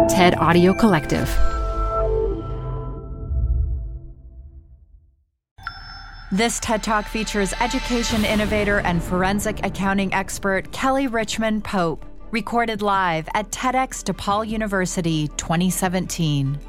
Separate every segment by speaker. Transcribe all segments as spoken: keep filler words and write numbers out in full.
Speaker 1: TED Audio Collective.
Speaker 2: This TED Talk features education innovator and forensic accounting expert Kelly Richmond Pope, recorded live at TEDx DePaul University twenty seventeen.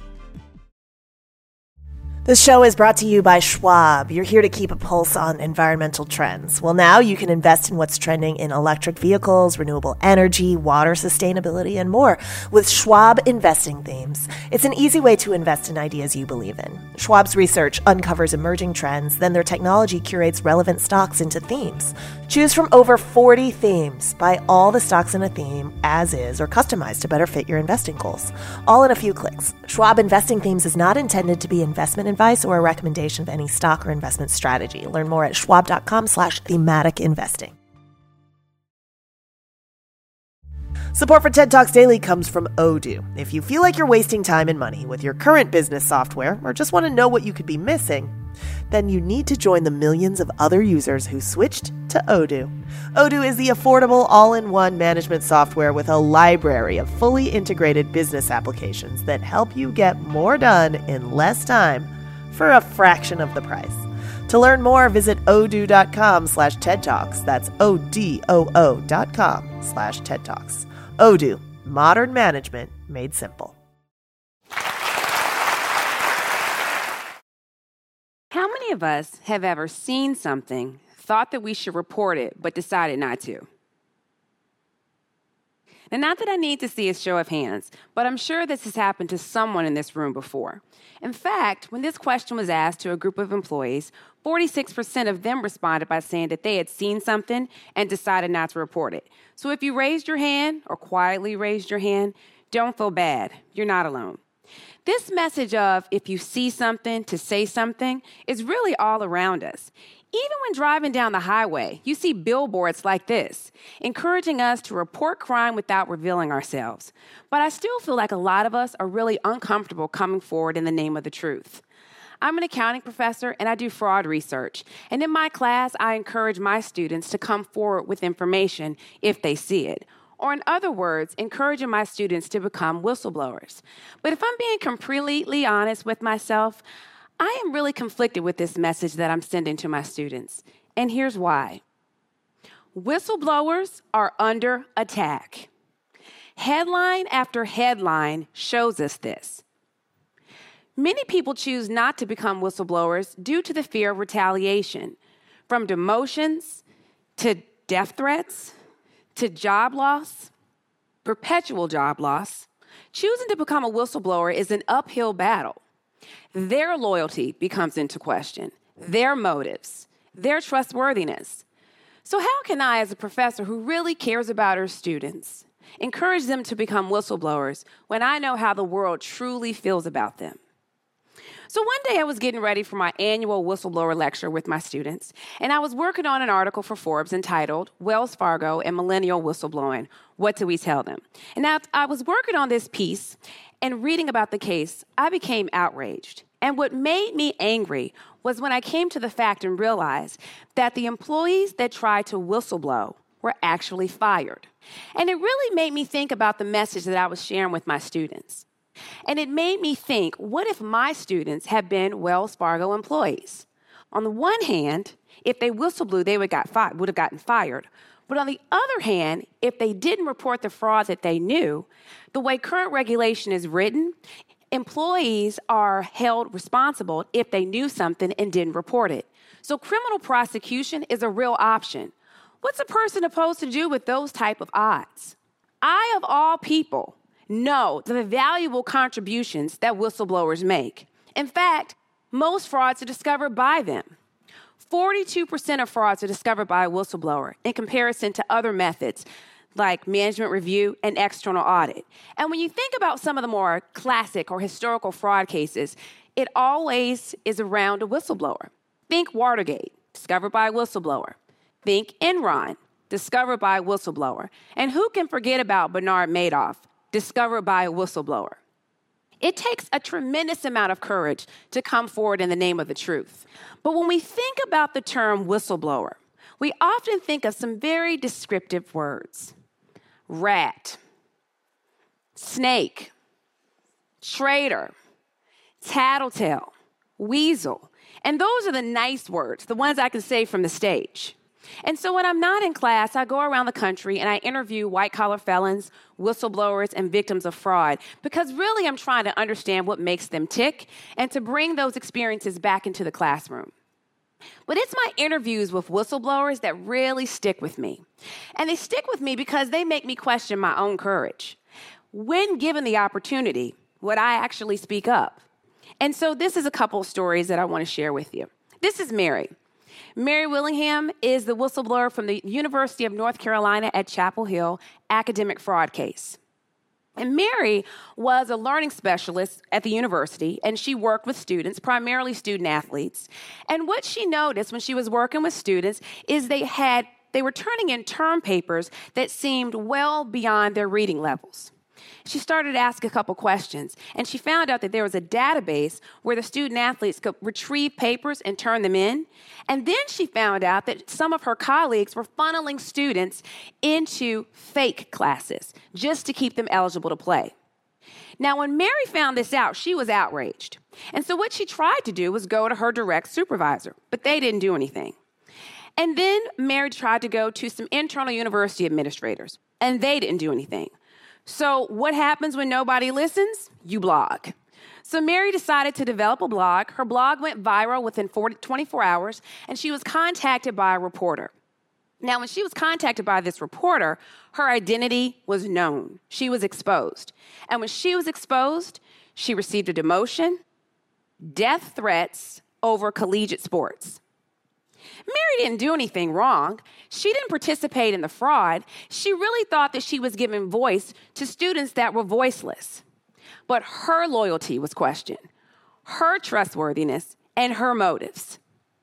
Speaker 3: This show is brought to you by Schwab. You're here to keep a pulse on environmental trends. Well, now you can invest in what's trending in electric vehicles, renewable energy, water sustainability, and more with Schwab Investing Themes. It's an easy way to invest in ideas you believe in. Schwab's research uncovers emerging trends, then their technology curates relevant stocks into themes. Choose from over forty themes. Buy all the stocks in a theme as is or customized to better fit your investing goals. All in a few clicks. Schwab Investing Themes is not intended to be investment advice or a recommendation of any stock or investment strategy. Learn more at schwab.com slash thematic investing. Support for TED Talks Daily comes from Odoo. If you feel like you're wasting time and money with your current business software or just want to know what you could be missing, then you need to join the millions of other users who switched to Odoo. Odoo is the affordable all-in-one management software with a library of fully integrated business applications that help you get more done in less time for a fraction of the price. To learn more, visit odoo.com slash TED Talks. That's O-D-O-O dot com slash TED Talks. Odoo, modern management made simple.
Speaker 4: How many of us have ever seen something, thought that we should report it, but decided not to? Now, not that I need to see a show of hands, but I'm sure this has happened to someone in this room before. In fact, when this question was asked to a group of employees, forty-six percent of them responded by saying that they had seen something and decided not to report it. So if you raised your hand or quietly raised your hand, don't feel bad. You're not alone. This message of if you see something, to say something, is really all around us. Even when driving down the highway, you see billboards like this, encouraging us to report crime without revealing ourselves. But I still feel like a lot of us are really uncomfortable coming forward in the name of the truth. I'm an accounting professor, and I do fraud research. And in my class, I encourage my students to come forward with information if they see it. Or in other words, encouraging my students to become whistleblowers. But if I'm being completely honest with myself, I am really conflicted with this message that I'm sending to my students. And here's why. Whistleblowers are under attack. Headline after headline shows us this. Many people choose not to become whistleblowers due to the fear of retaliation, from demotions to death threats to job loss, perpetual job loss. Choosing to become a whistleblower is an uphill battle. Their loyalty becomes into question, their motives, their trustworthiness. So how can I, as a professor who really cares about her students, encourage them to become whistleblowers when I know how the world truly feels about them? So one day I was getting ready for my annual whistleblower lecture with my students, and I was working on an article for Forbes entitled Wells Fargo and Millennial Whistleblowing, What Do We Tell Them? And now I was working on this piece and reading about the case, I became outraged. And what made me angry was when I came to the fact and realized that the employees that tried to whistleblow were actually fired. And it really made me think about the message that I was sharing with my students. And it made me think, what if my students had been Wells Fargo employees? On the one hand, if they whistleblew, they would, got fi- would have gotten fired. But on the other hand, if they didn't report the fraud that they knew, the way current regulation is written, employees are held responsible if they knew something and didn't report it. So criminal prosecution is a real option. What's a person supposed to do with those type of odds? I, of all people, know the valuable contributions that whistleblowers make. In fact, most frauds are discovered by them. forty-two percent of frauds are discovered by a whistleblower in comparison to other methods like management review and external audit. And when you think about some of the more classic or historical fraud cases, it always is around a whistleblower. Think Watergate, discovered by a whistleblower. Think Enron, discovered by a whistleblower. And who can forget about Bernard Madoff, discovered by a whistleblower? It takes a tremendous amount of courage to come forward in the name of the truth. But when we think about the term whistleblower, we often think of some very descriptive words. Rat, snake, traitor, tattletale, weasel. And those are the nice words, the ones I can say from the stage. And so when I'm not in class, I go around the country and I interview white-collar felons, whistleblowers, and victims of fraud, because really I'm trying to understand what makes them tick and to bring those experiences back into the classroom. But it's my interviews with whistleblowers that really stick with me. And they stick with me because they make me question my own courage. When given the opportunity, would I actually speak up? And so this is a couple of stories that I want to share with you. This is Mary. Mary Willingham is the whistleblower from the University of North Carolina at Chapel Hill academic fraud case. And Mary was a learning specialist at the university, and she worked with students, primarily student athletes. And what she noticed when she was working with students is they had they were turning in term papers that seemed well beyond their reading levels. She started to ask a couple questions, and she found out that there was a database where the student athletes could retrieve papers and turn them in. And then she found out that some of her colleagues were funneling students into fake classes just to keep them eligible to play. Now, when Mary found this out, she was outraged. And so what she tried to do was go to her direct supervisor, but they didn't do anything. And then Mary tried to go to some internal university administrators, and they didn't do anything. So what happens when nobody listens? You blog. So Mary decided to develop a blog. Her blog went viral within twenty-four hours, and she was contacted by a reporter. Now, when she was contacted by this reporter, her identity was known. She was exposed. And when she was exposed, she received a demotion, death threats over collegiate sports. Mary didn't do anything wrong. She didn't participate in the fraud. She really thought that she was giving voice to students that were voiceless. But her loyalty was questioned, her trustworthiness, and her motives.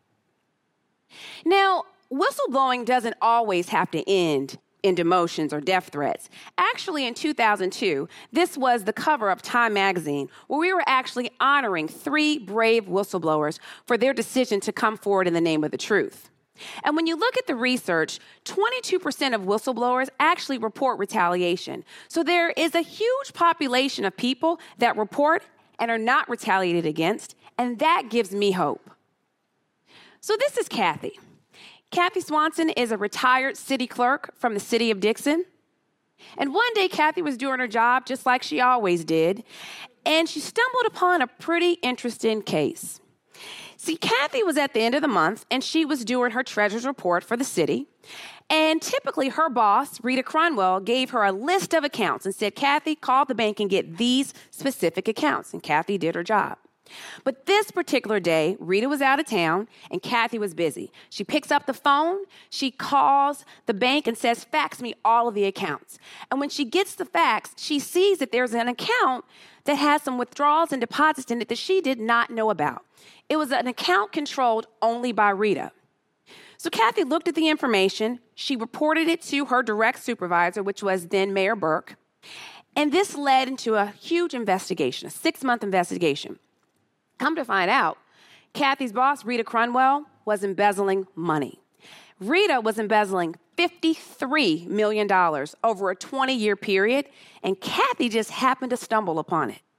Speaker 4: Now, whistleblowing doesn't always have to end in demotions or death threats. Actually, in two thousand two, this was the cover of Time magazine, where we were actually honoring three brave whistleblowers for their decision to come forward in the name of the truth. And when you look at the research, twenty-two percent of whistleblowers actually report retaliation. So there is a huge population of people that report and are not retaliated against, and that gives me hope. So this is Kathy. Kathy Swanson is a retired city clerk from the city of Dixon. And one day, Kathy was doing her job just like she always did, and she stumbled upon a pretty interesting case. See, Kathy was at the end of the month, and she was doing her treasurer's report for the city. And typically, her boss, Rita Cronwell, gave her a list of accounts and said, Kathy, call the bank and get these specific accounts. And Kathy did her job. But this particular day, Rita was out of town and Kathy was busy. She picks up the phone, she calls the bank and says, fax me all of the accounts. And when she gets the fax, she sees that there's an account that has some withdrawals and deposits in it that she did not know about. It was an account controlled only by Rita. So Kathy looked at the information, she reported it to her direct supervisor, which was then Mayor Burke, and this led into a huge investigation, a six-month investigation. Come to find out, Kathy's boss, Rita Cronwell, was embezzling money. Rita was embezzling fifty-three million dollars over a twenty-year period, and Kathy just happened to stumble upon it.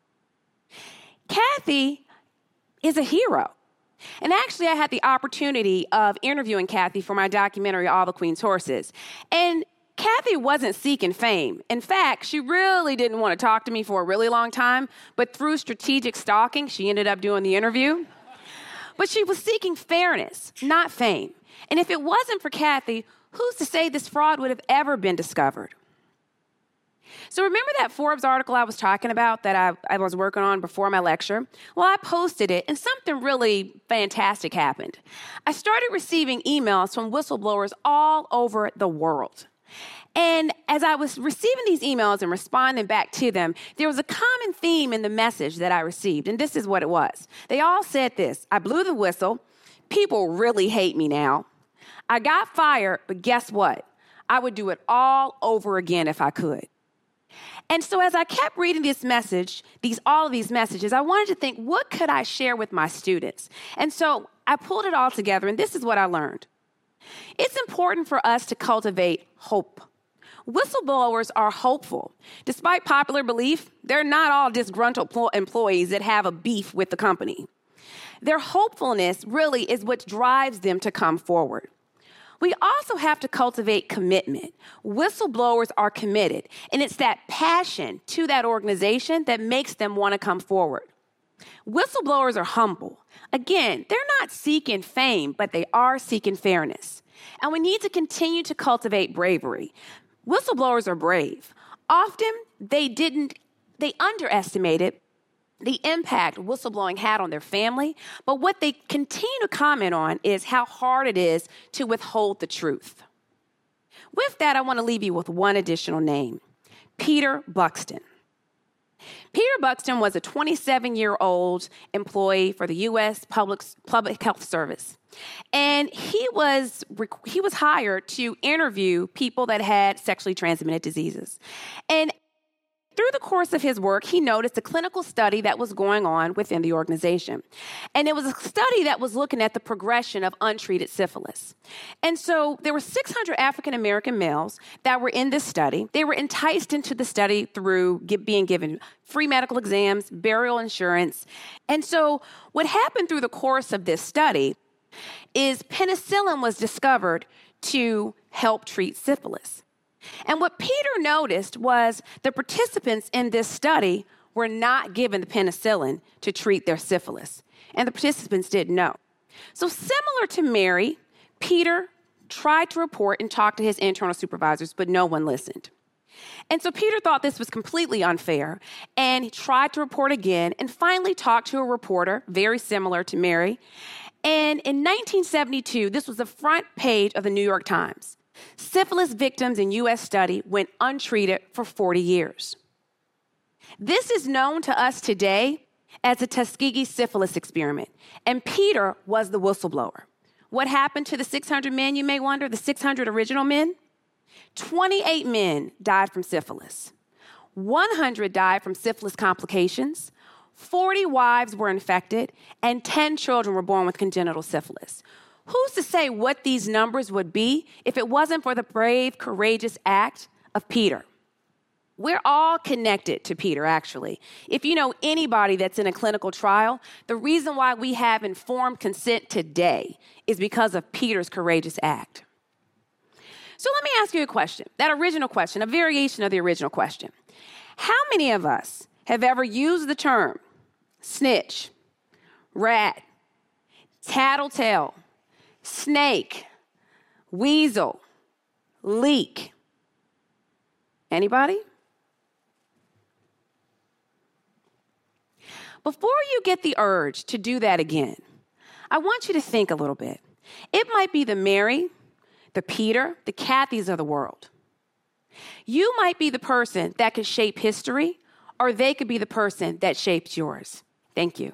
Speaker 4: Kathy is a hero. And actually, I had the opportunity of interviewing Kathy for my documentary, All the Queen's Horses. And Kathy wasn't seeking fame. In fact, she really didn't want to talk to me for a really long time, but through strategic stalking, she ended up doing the interview. But she was seeking fairness, not fame. And if it wasn't for Kathy, who's to say this fraud would have ever been discovered? So remember that Forbes article I was talking about that I, I was working on before my lecture? Well, I posted it, and something really fantastic happened. I started receiving emails from whistleblowers all over the world. And as I was receiving these emails and responding back to them, there was a common theme in the message that I received, and this is what it was. They all said this: I blew the whistle. People really hate me now. I got fired, but guess what? I would do it all over again if I could. And so as I kept reading this message, these all of these messages, I wanted to think, what could I share with my students? And so I pulled it all together, and this is what I learned. It's important for us to cultivate hope. Whistleblowers are hopeful. Despite popular belief, they're not all disgruntled employees that have a beef with the company. Their hopefulness really is what drives them to come forward. We also have to cultivate commitment. Whistleblowers are committed, and it's that passion to that organization that makes them want to come forward. Whistleblowers are humble. Again, they're not seeking fame, but they are seeking fairness. And we need to continue to cultivate bravery. Whistleblowers are brave. Often, they didn't, they underestimated the impact whistleblowing had on their family, but what they continue to comment on is how hard it is to withhold the truth. With that, I want to leave you with one additional name, Peter Buxton. Peter Buxton was a twenty-seven-year-old employee for the U S Public, Public Health Service. And he was, he was hired to interview people that had sexually transmitted diseases. And through the course of his work, he noticed a clinical study that was going on within the organization. And it was a study that was looking at the progression of untreated syphilis. And so there were six hundred African-American males that were in this study. They were enticed into the study through get, being given free medical exams, burial insurance. And so what happened through the course of this study is penicillin was discovered to help treat syphilis. And what Peter noticed was the participants in this study were not given the penicillin to treat their syphilis, and the participants didn't know. So similar to Mary, Peter tried to report and talk to his internal supervisors, but no one listened. And so Peter thought this was completely unfair, and he tried to report again and finally talked to a reporter very similar to Mary. And in nineteen seventy-two, this was the front page of the New York Times. Syphilis victims in U S study went untreated for forty years. This is known to us today as the Tuskegee syphilis experiment, and Peter was the whistleblower. What happened to the six hundred men, you may wonder, the six hundred original men? twenty-eight men died from syphilis. one hundred died from syphilis complications. forty wives were infected, and ten children were born with congenital syphilis. Who's to say what these numbers would be if it wasn't for the brave, courageous act of Peter? We're all connected to Peter, actually. If you know anybody that's in a clinical trial, the reason why we have informed consent today is because of Peter's courageous act. So let me ask you a question, that original question, a variation of the original question. How many of us have ever used the term snitch, rat, tattletale, snake, weasel, leak? Anybody? Before you get the urge to do that again, I want you to think a little bit. It might be the Mary, the Peter, the Kathys of the world. You might be the person that could shape history, or they could be the person that shapes yours. Thank you.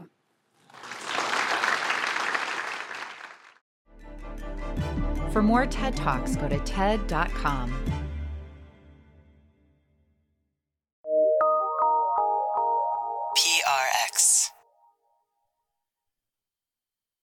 Speaker 2: For more TED Talks, go to T E D dot com.